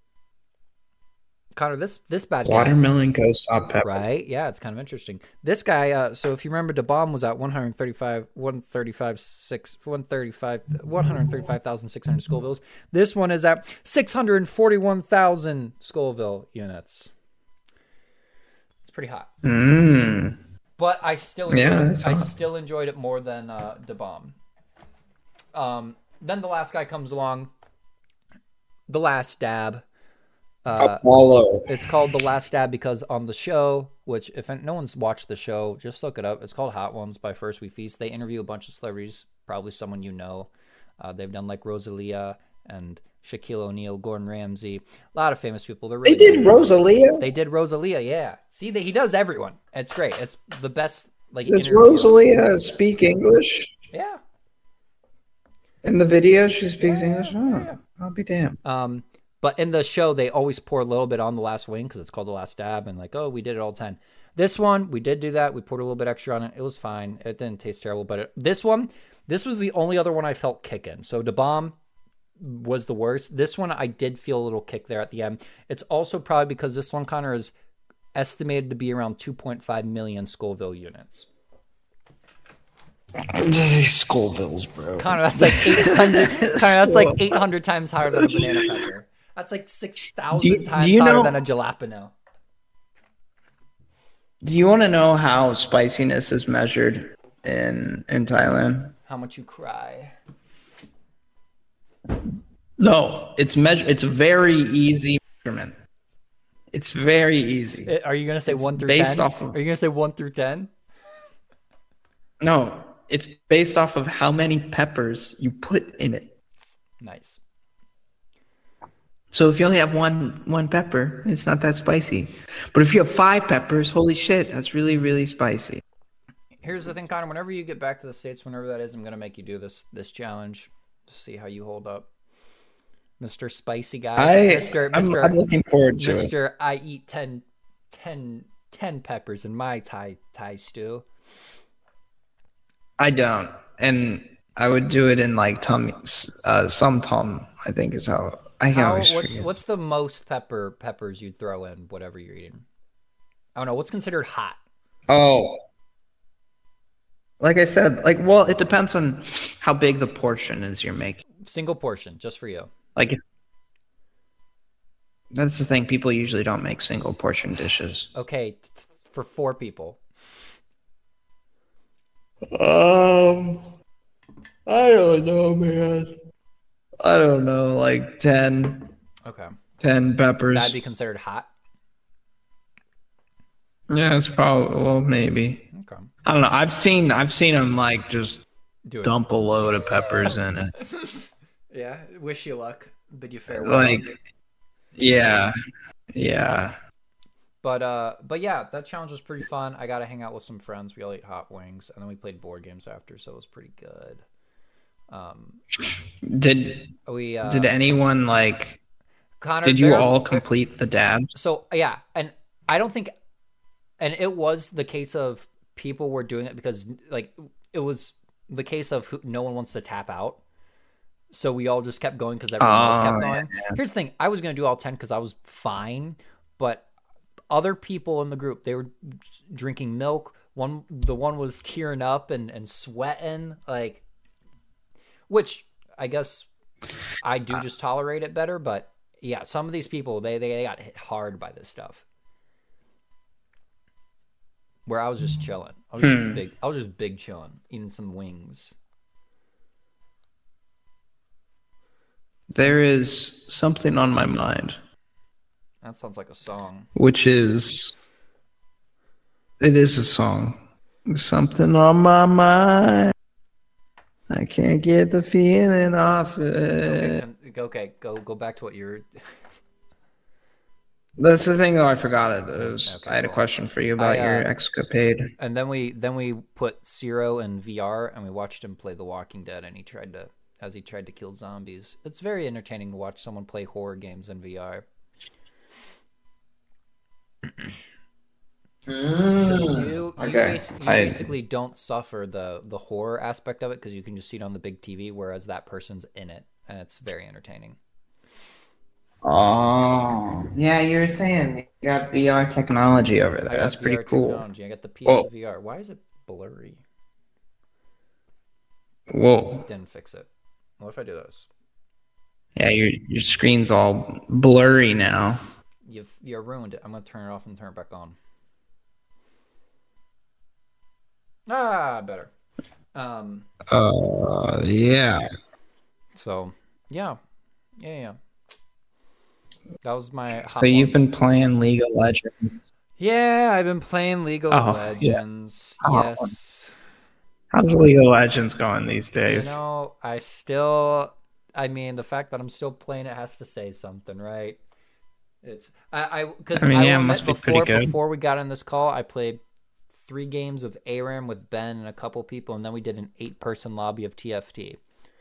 Connor, this this bad guy, Watermelon ghost hot pepper. right? Yeah, it's kind of interesting. This guy, uh, so if you remember, the bomb was at one hundred thirty-five, one thirty-five, six, one thirty-five, one hundred thirty-five thousand six hundred Scovilles. This one is at six hundred forty-one thousand Scoville units. It's pretty hot, Mmm. but I still Yeah, enjoyed, that's I hot. still enjoyed it more than uh, the bomb. Um, then the last guy comes along, the last dab. Uh, Apollo. It's called The Last Stab because on the show, which if no one's watched the show, just look it up. It's called Hot Ones by First We Feast. They interview a bunch of celebrities, probably someone you know. Uh, they've done like Rosalia and Shaquille O'Neal, Gordon Ramsay, a lot of famous people. They're really They did good. Rosalia? They did Rosalia, yeah. See, they, he does everyone. It's great. It's the best. Like Does interview. Rosalia speak English? Yeah. In the video, she speaks Yeah, English? yeah, Oh, yeah. I'll be damned. Um, but in the show, they always pour a little bit on the last wing because it's called The Last Stab, and like, oh, we did it all ten. This one, we did do that. We poured a little bit extra on it. It was fine. It didn't taste terrible, but it, this one, this was the only other one I felt kick in. So the bomb was the worst. This one, I did feel a little kick there at the end. It's also probably because this one, Connor, is estimated to be around two point five million Scoville units. These Scovilles, bro. Connor, that's like eight hundred. Connor, that's like eight hundred times higher than a banana pepper. That's like six Do thousand you- times do you higher know- than a jalapeno. Do you want to know how spiciness is measured in in Thailand? How much you cry. No, it's measure. It's a very easy measurement. It's very easy. Eh, Are you gonna say It's one through based ten? off of Are you gonna say one through ten? no. It's based off of how many peppers you put in it. Nice. So if you only have one one pepper, it's not that spicy. But if you have five peppers, holy shit, that's really really spicy. Here's the thing, Connor. Whenever you get back to the States, whenever that is, I'm gonna make you do this this challenge. See how you hold up, Mister Spicy Guy. I Mister I'm Mister I'm looking forward to it. Mister I eat ten, ten, ten peppers in my Thai Thai stew. I don't, and I would do it in like tum, uh, some tum. I think is how I can How always what's forget. what's the most pepper peppers you'd throw in whatever you're eating? I don't know. What's considered hot? Oh, like I said, like well, it depends on how big the portion is you're making. Single portion, just for you. Like if, that's the thing, people usually don't make single portion dishes. Okay, th- for four people. Um, I don't know, man. I don't know, like ten, Okay, ten that'd peppers. be considered hot. Yeah, it's probably well, maybe. Okay, I don't know. I've seen I've seen them like just do it. dump a load of peppers in it. Yeah, wish you luck. Bid you farewell. Like, yeah, yeah. But uh, but yeah, that challenge was pretty fun. I got to hang out with some friends. We all ate hot wings, and then we played board games after, so it was pretty good. Um, Did we uh, did anyone like? Connor, Did you there, all there. complete the dabs? So yeah, and I don't think, and it was the case of people were doing it because like it was the case of who, no one wants to tap out. So we all just kept going because everyone else kept Oh, going. yeah. Here's the thing: I was gonna do all ten because I was fine, but other people in the group they were drinking milk. One, the one was tearing up and and sweating, like, which I guess I do just tolerate it better. But yeah, some of these people they they got hit hard by this stuff. Where I was just chilling. I was just Hmm. big. I was just big chilling, eating some wings. There is something on my mind, That sounds like a song. which is it is a song. Something on my mind. I can't get the feeling off Okay, it. con- okay, go go back to what you're. That's the thing, though. I forgot it. It was, Okay, I had a well, question for you I about uh, your escapade. and then we then we put Zero in V R and we watched him play The Walking Dead and he tried to as he tried to kill zombies. It's very entertaining to watch someone play horror games in V R. Mm. You you, Okay, bas- you I basically don't suffer the the horror aspect of it because you can just see it on the big T V, whereas that person's in it, and it's very entertaining. oh yeah, you were saying you got V R technology over there. I That's got pretty V R cool. technology. I got the Whoa, P S V R. Why is it blurry? whoa. Didn't fix it. What if I do this? Yeah, your your screen's all blurry now. You've you ruined it. I'm gonna turn it off and turn it back on. Ah, better. Um. Uh, yeah. So yeah, yeah, yeah. That was my So hot you've ones. been playing League of Legends. Yeah, I've been playing League of Oh yeah. Legends. Oh, Yes. how's League of Legends going these You days? know, I still. I mean, the fact that I'm still playing it has to say something, right? It's I I because I mean, I yeah, will it admit must be pretty before good. before we got on this call, I played three games of ARAM with Ben and a couple people, and then we did an eight person lobby of T F T.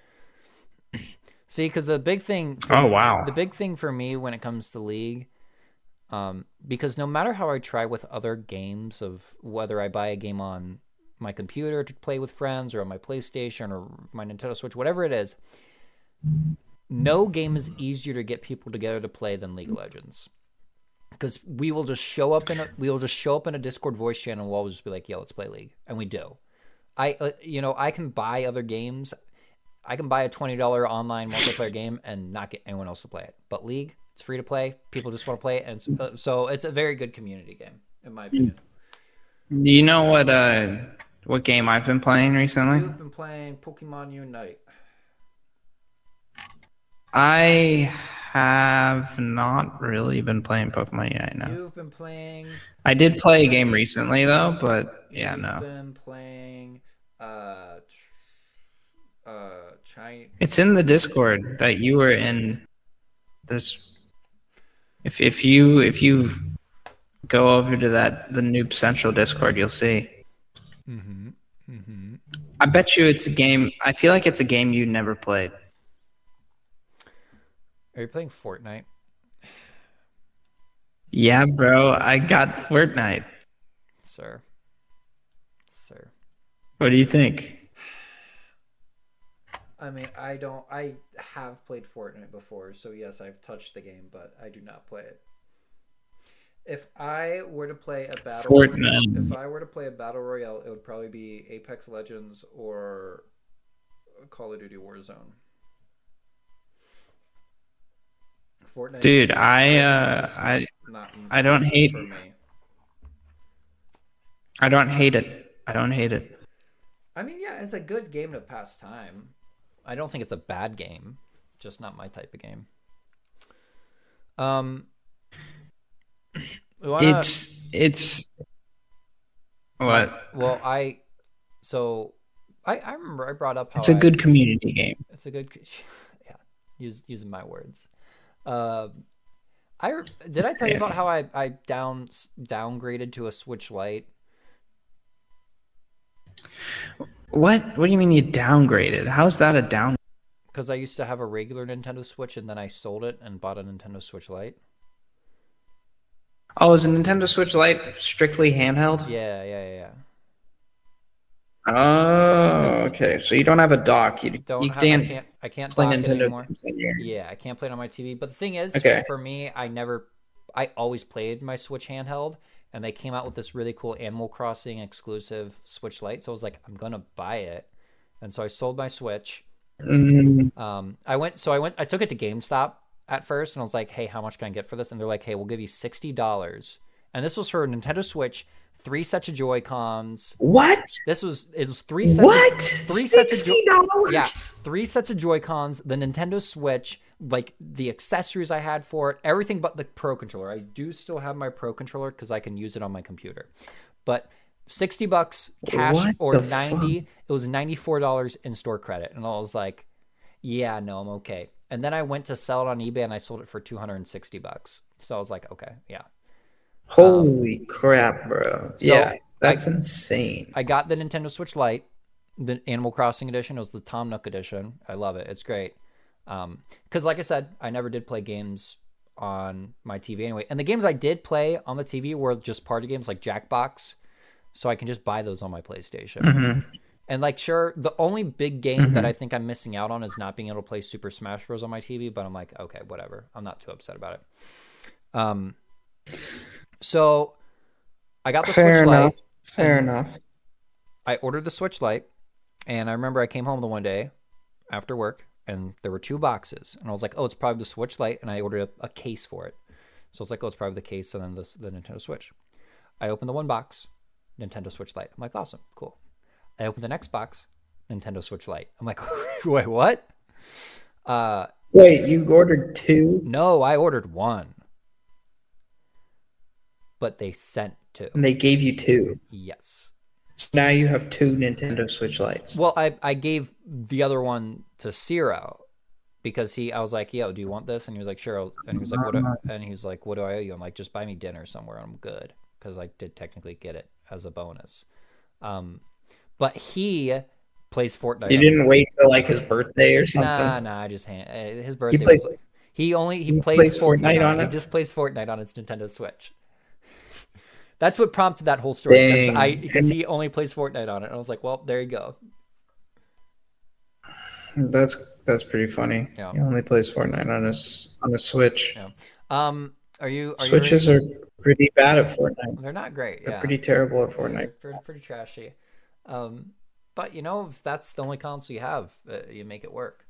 See, because the big thing Oh for wow. the big thing for me when it comes to League, um, because no matter how I try with other games of whether I buy a game on my computer to play with friends or on my PlayStation or my Nintendo Switch, whatever it is, no game is easier to get people together to play than League of Legends. Because we will just show up in a we will just show up in a Discord voice channel and we'll just be like, "Yeah, let's play League," and we do. I uh, you know I can buy other games. I can buy a twenty dollar online multiplayer game and not get anyone else to play it. But League, it's free to play. People just want to play it, and it's, uh, so it's a very good community game, in my opinion. You know what? Uh, what game I've been playing recently? You've been playing Pokemon Unite. I have not really been playing Pokemon Unite now. You've been playing. I did play a game recently though, but yeah, You've no. been playing. Uh, uh, China. It's in the Discord that you were in this. If if you if you go over to that the Noob Central Discord, you'll see. Mm-hmm. Mm-hmm. I bet you it's a game. I feel like it's a game you never played. Are you playing Fortnite? Yeah, bro. I got Fortnite. Sir. Sir. What do you think? I mean, I don't. I have played Fortnite before, so yes, I've touched the game, but I do not play it. If I were to play a battle, if Fortnite. I were to play a battle royale, it would probably be Apex Legends or Call of Duty Warzone. Fortnite, Dude, I Fortnite's uh just I not I don't hate for me. I don't hate it. I don't hate it. I mean, yeah, it's a good game to pass time. I don't think it's a bad game, just not my type of game. Um, we wanna, It's it's my what? well, I so I I remember I brought up how It's a I good community game. it's a good yeah use using my words. Um, I did I tell you Yeah. about how I I down downgraded to a Switch Lite What? What do you mean you downgraded? How's that a down? because I used to have a regular Nintendo Switch and then I sold it and bought a Nintendo Switch Lite. Oh, is a Nintendo Switch Lite strictly handheld? Yeah, yeah, yeah. Oh, Because okay. So you don't have a dock. You don't you have I can't can't I can't play dock it Nintendo anymore. games on your. Yeah, I can't play it on my T V. But the thing is, Okay. for me, I never I always played my Switch handheld and they came out with this really cool Animal Crossing exclusive Switch Lite. So I was like, I'm gonna buy it. And so I sold my Switch. Mm, Um I went so I went I took it to GameStop at first and I was like, hey, how much can I get for this? And they're like, hey, we'll give you sixty dollars. And this was for a Nintendo Switch, three sets of Joy Cons. what? This was it was three sets of What? three sets of Sixty Joy yeah, dollars? three sets of Joy Cons, the Nintendo Switch, like the accessories I had for it, everything but the Pro controller. I do still have my Pro controller because I can use it on my computer. But sixty bucks cash What or the fuck? ninety, it was ninety-four dollars in store credit. And I was like, yeah, no, I'm okay. And then I went to sell it on eBay and I sold it for two hundred sixty bucks. So I was like, okay, yeah. Um, Holy crap, bro! so Yeah, I that's insane. I got the Nintendo Switch Lite, the Animal Crossing edition. It was the Tom Nook edition. I love it. It's great. Um, because like I said, I never did play games on my T V anyway. And the games I did play on the T V were just party games like Jackbox, so I can just buy those on my PlayStation. Hmm. And like, sure, the only big game that Hmm. I think I'm missing out on is not being able to play Super Smash Bros on my T V. But I'm like, okay, whatever. I'm not too upset about it. Um, so I got the Fair Switch enough. Lite, Fair and enough. I ordered the Switch Lite, and I remember I came home the one day after work, and there were two boxes, and I was like, "Oh, it's probably the Switch Lite," and I ordered a, a case for it. So I was like, "Oh, it's probably the case, and then the, the Nintendo Switch." I opened the one box, Nintendo Switch Lite. I'm like, "Awesome, cool." I opened the next box, Nintendo Switch Lite. I'm like, "Wait, what?" Uh, Wait, you ordered two no, I ordered one, but they sent two. and they gave you two. Yes. So now you have two Nintendo Switch Lites. Well, I I gave the other one to Ciro because he I was like, "Yo, do you want this?" And he was like, "Sure." And he was like, "What?" do- And he was like, "What do I owe you?" I'm like, "Just buy me dinner somewhere. I'm good." Because I did technically get it as a bonus. Um, but he plays Fortnite You on his. didn't wait till like his birthday or Nah, something. nah. I just hand, eh, his He birthday plays was like he only he he plays plays Fortnite Fortnite on it. on He it. just plays Fortnite on his Nintendo Switch. That's what prompted that whole story because I Dang. because And he only plays Fortnite on it. And I was like, well, there you go. that's that's pretty funny. Yeah, He only plays Fortnite on his on a Switch. yeah. Um, are you are you ready? Switches are pretty bad at Fortnite. They're not great. They're Yeah, pretty terrible at yeah, Fortnite. they're pretty, pretty trashy. Um, but you know, if that's the only console you have, uh, you make it work.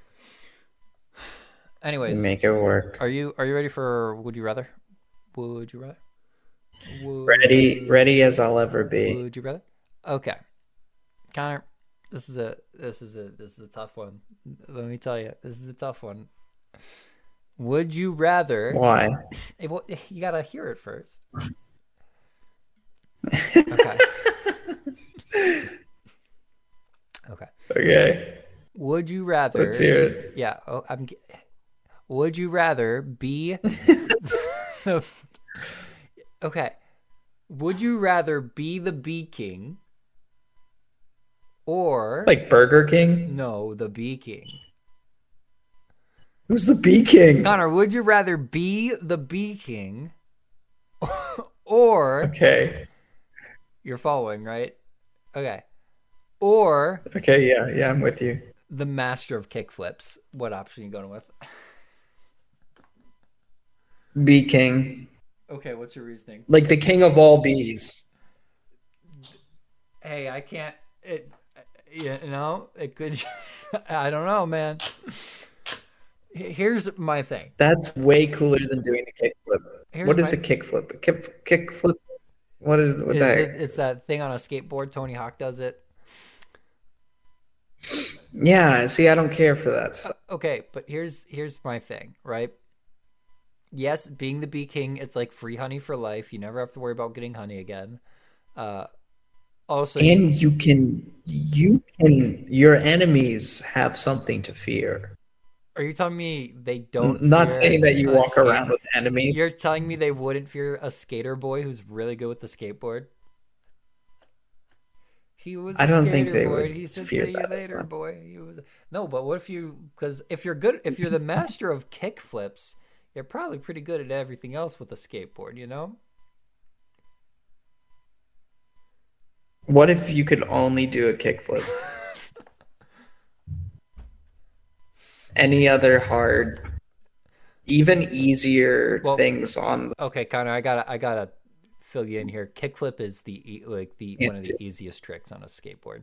You Anyways, make it work. are you are you ready for Would You Rather? Would you rather? Ready, Would ready as I'll ever be. Would you rather? Okay, Connor, this is a this is a this is a tough one. Let me tell you, this is a tough one. Would you rather? Why? eh, well, you gotta hear it first. Okay. Okay. Okay, Would you let's rather? hear Yeah. Oh, I'm. Would you rather be it. the? Okay. Would you rather be the Bee King or Like Burger King? no, the Bee King? Who's the Bee King? Connor, would you rather be the Bee King or Okay. you're following, right? Okay. Or Okay, yeah, yeah, I'm with you. the master of kickflips. What option are you going with? Bee King. Okay, what's your reasoning? Like the king of all bees. Hey, I can't. It, you know, it could. Just, I don't know, man. Here's my thing. That's way cooler than doing a kickflip. Here's What is my a kickflip? A kick kickflip? What is what the is it? heck? It's that thing on a skateboard. Tony Hawk does it. Yeah, see, I don't care for that Uh, stuff. okay, but here's here's my thing, right? Yes, being the bee king, it's like free honey for life. You never have to worry about getting honey again. Uh, also, you And you can you can your enemies have something to fear. are you telling me they N- don't Not fear saying that you a walk skate? around with enemies. You're telling me they wouldn't fear a skater boy who's really good with the skateboard? He was I a don't think skater they boy. would He said, fear "See you that as later, much. boy." He was no, but what if you? Because if you're good, if you're the master of kick flips, you're probably pretty good at everything else with a skateboard. You know? What if you could only do a kickflip? Any other hard, even easier Well, things on okay, Connor, I gotta, I gotta fill you in here. Kickflip is the e- like the the one of the easiest tricks on a skateboard.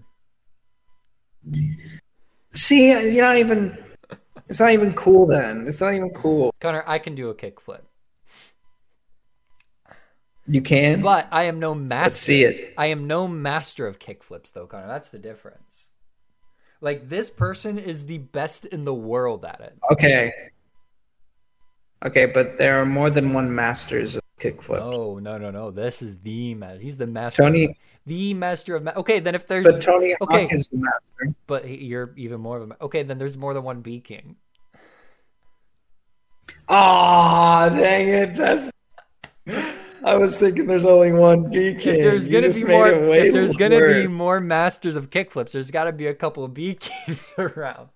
See, you're not even. It's not even cool. Then it's not even cool. Connor, I can do a kickflip, You can. but I am no Let's see master. it. I am no master of kickflips, though, Connor. That's the difference. Like this person is the best in the world at it. Okay. Okay, but there are more than one masters of kickflip. No, no, no, no. This is the master. He's the master of Tony, the master of. Ma- okay, then if there's but Tony Hawk okay, is the master. but he- you're even more of a. ma- Okay, then there's more than one B king. Ah, dang it! That's. I was thinking there's only one B If King. there's You gonna just be made more, it way if there's gonna be worse. more masters of kickflips, there's got to be a couple of B kings around.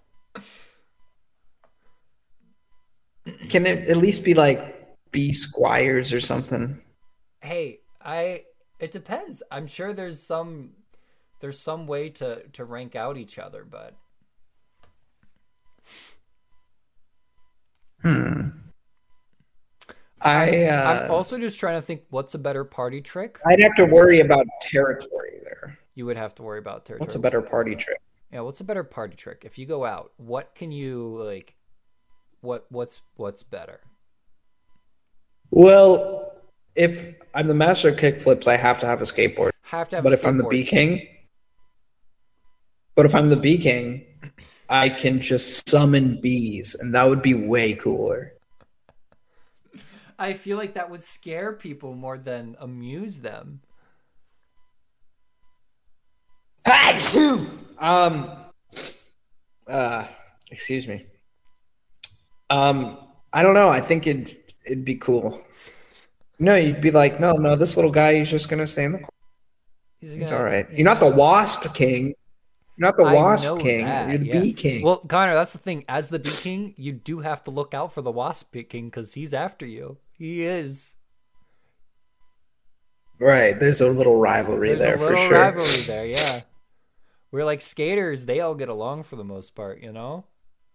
Can it at least be like B Squires or something? Hey, I. It depends. I'm sure there's some, there's some way to to rank out each other, but Hmm. I'm I I'm uh, also just trying to think what's a better party trick. I'd have to worry about territory there. You would have to worry about What's a territory. better party trick? Yeah, what's a better party trick? If you go out, what can you like? What what's what's better? Well, if I'm the master of kickflips, I have to have a skateboard. Have to have a But if I'm the skateboard. B King, but if I'm the B King, I can just summon bees, and that would be way cooler. I feel like that would scare people more than amuse them. um, uh, excuse me. Um, I don't know. I think it'd it'd be cool. No, you'd be like, no, no, this little guy, he's just gonna stay in the corner. He's He's gonna. all right. He's You're not the gonna. Wasp King. You're not the I Wasp know King. You're that. the Yeah. Bee King. Well, Connor, that's the thing. As the Bee King, you do have to look out for the Wasp King because he's after you. He is. Right. There's a little rivalry There's there a for little sure. rivalry there. Yeah. We're like skaters. They all get along for the most part. You know.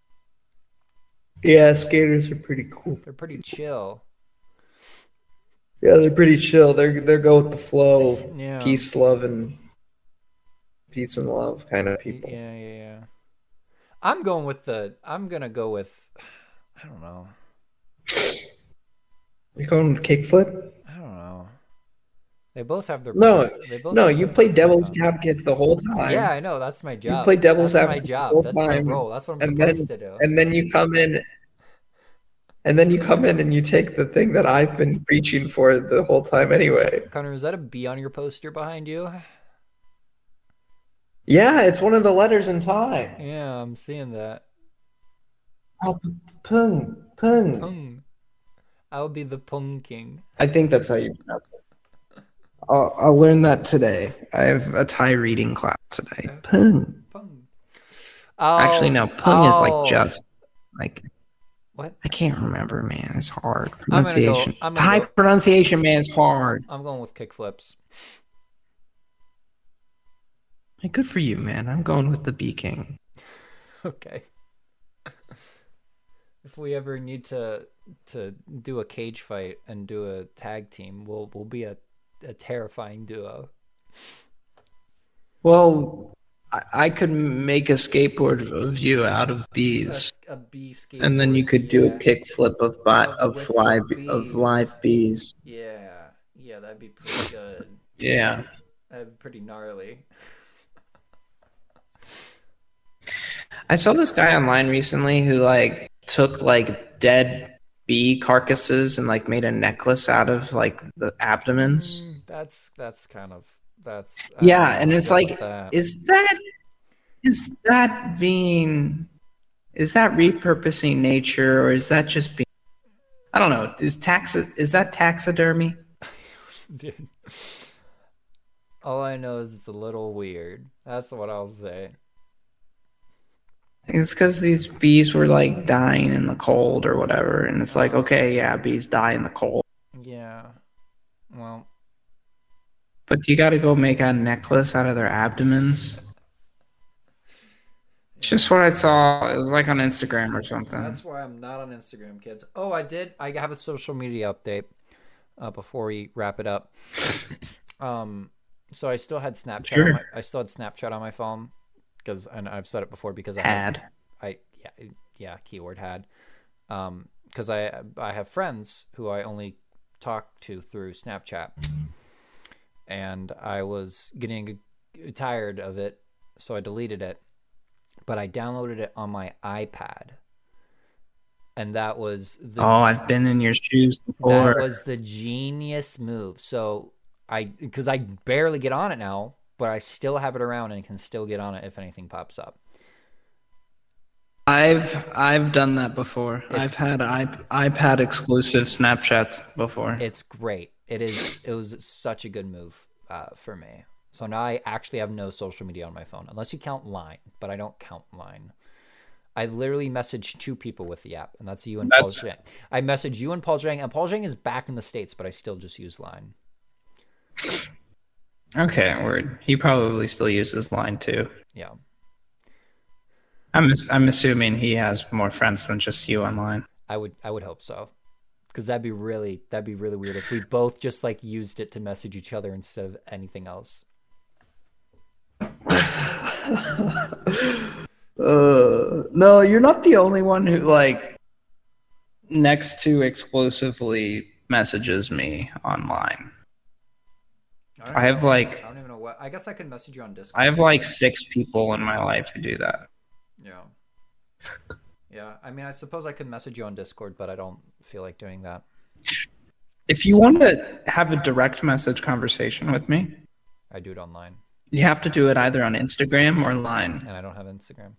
Yeah, skaters are pretty cool. They're pretty chill. Yeah, they're pretty chill. They're they're go with the flow, Yeah. peace, love, and peace and love kind of people. Yeah, yeah, yeah. I'm going with the. I'm gonna go with. I don't know. You're going with kickflip? I don't know. They both have their No, pros. They both no. have You their play pros and devil's cons. advocate the whole time. Yeah, I know. That's my You job. play devil's That's my advocate the job. whole That's my time, role. That's what I'm and supposed then to do. and then you come in And then you come in and you take the thing that I've been preaching for the whole time anyway. Connor, is that a B on your poster behind you? Yeah, it's one of the letters in Thai. Yeah, I'm seeing that. Oh, pung, pung. Pung. I'll be the Pung King. I think that's how you pronounce it. I'll, I'll learn that today. I have a Thai reading class today. Uh, Pung. Pung. Actually, Oh, no, pung is like oh. just like What? I can't remember, man. It's hard. I'm gonna go. Pronunciation. I'm gonna Thai go. pronunciation, man, is hard. I'm going with kickflips. Hey, good for you, man. I'm going with the B King. Okay. If we ever need to to do a cage fight and do a tag team, we'll we'll be a, a terrifying duo. Well, I, I could make a skateboard of you out of A, bees, a bee and then skateboard, you could do a yeah. kickflip of bi- Of of with the fly of live bees, bees. yeah, yeah, that'd be pretty good. Yeah. That'd be pretty gnarly. I saw this guy online recently who like took like dead bee carcasses and like made a necklace out of like the abdomens. Mm, that's that's kind of that's I don't Yeah, know and how I it's feel like, about that. is that is that being is that repurposing nature or is that just being I don't know. Is tax is that taxidermy? Dude, all I know is it's a little weird. That's what I'll say. It's because these bees were like dying in the cold or whatever, and it's like, Uh, okay, yeah, bees die in the cold, yeah. Well, but you got to go make a necklace out of their abdomens. It's yeah. just what I saw. It was like on Instagram or something. That's why I'm not on Instagram, kids. Oh, I did. I have a social media update uh, before we wrap it up. Um, so I still had Snapchat on Sure. my. I still had Snapchat on my phone because, and I've said it before because I have. Had. I yeah yeah keyword had. Um, because I I have friends who I only talk to through Snapchat, and I was getting tired of it, so I deleted it. But I downloaded it on my iPad, and that was Oh, the I've been in your shoes that before. was the genius move. So I because I barely get on it now, but I still have it around and can still get on it if anything pops up. I've I've done that before. It's I've had iP- iPad exclusive Snapchats before. it's great. It is it was such a good move uh, for me. So now I actually have no social media on my phone unless you count Line, but I don't count Line. I literally messaged two people with the app, and that's you and Paul That's Zhang. I messaged you and Paul Zhang, and Paul Zhang is back in the States, but I still just use Line. okay. Word. He probably still uses Line too. Yeah. I'm I'm assuming he has more friends than just you online. I would I would hope so. Because that'd be really that'd be really weird if we both just like used it to message each other instead of anything else. Uh, no, you're not the only one who like next to exclusively messages me online. I don't I even have know. like I don't even know what. I guess I could message you on I Discord. have like six people in my life who do that. Yeah. Yeah. I mean, I suppose I could message you on Discord, but I don't feel like doing that. If you want to have a direct message conversation with me, I do it online, you have to do it either on Instagram or Line. and I don't have Instagram.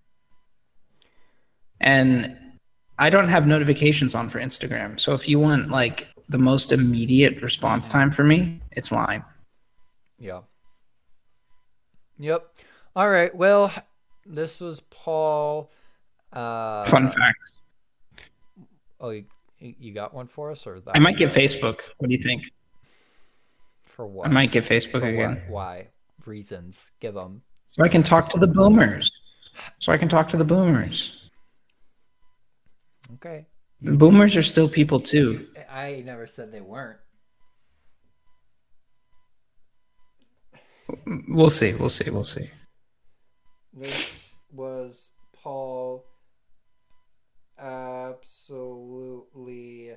And I don't have notifications on for Instagram. So if you want like the most immediate response Mm-hmm. time for me, it's Line. Yeah. Yep. All right. Well, this was Paul. Fun Uh, fact. oh, you, you got one for us, or I that might was get it? Facebook. What do you think? For I what? might get Facebook For what? again. Why? Reasons. Give them. So I can talk to the boomers. So I can talk to the boomers. Okay. The boomers are still people too. I never said they weren't. We'll see. We'll see. We'll see. This was Paul absolutely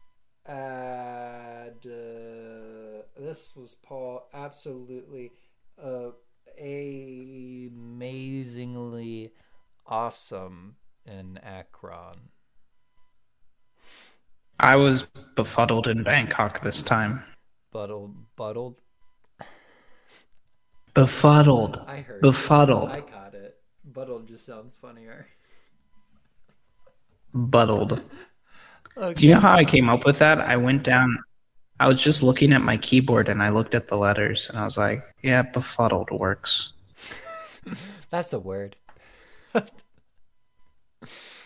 ad uh, this was Paul absolutely uh, amazingly awesome in Akron. I was befuddled in Bangkok this time. Buddled, buddled. Befuddled. I heard you. I Befuddled. caught it. Buddled just sounds funnier. Buddled. Do you know Okay. how I came up with that? I went down, I was just looking at my keyboard and I looked at the letters and I was like, yeah, befuddled works. That's a word.